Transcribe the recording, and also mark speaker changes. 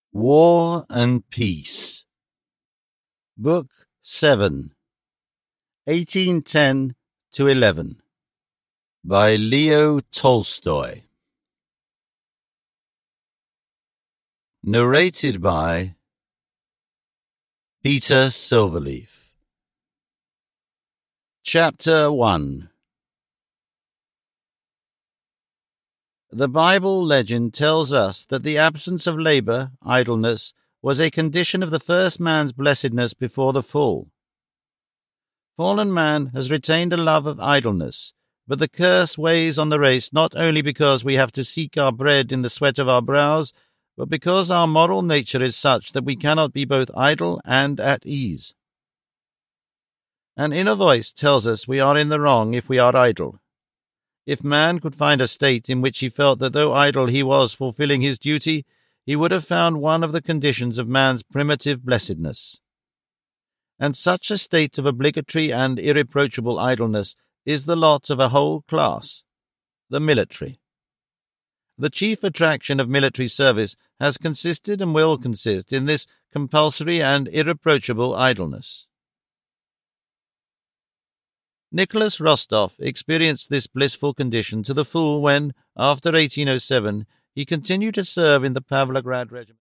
Speaker 1: War and Peace. Book 7, 1810-11, by Leo Tolstoy. Narrated by Peter Silverleaf. Chapter 1. The Bible legend tells us that the absence of labor, idleness, was a condition of the first man's blessedness before the fall. Fallen man has retained a love of idleness, but the curse weighs on the race not only because we have to seek our bread in the sweat of our brows, but because our moral nature is such that we cannot be both idle and at ease. An inner voice tells us we are in the wrong if we are idle. If man could find a state in which he felt that though idle he was fulfilling his duty, he would have found one of the conditions of man's primitive blessedness. And such a state of obligatory and irreproachable idleness is the lot of a whole class, the military. The chief attraction of military service has consisted and will consist in this compulsory and irreproachable idleness. Nicholas Rostov experienced this blissful condition to the full when, after 1807, he continued to serve in the Pavlograd Regiment.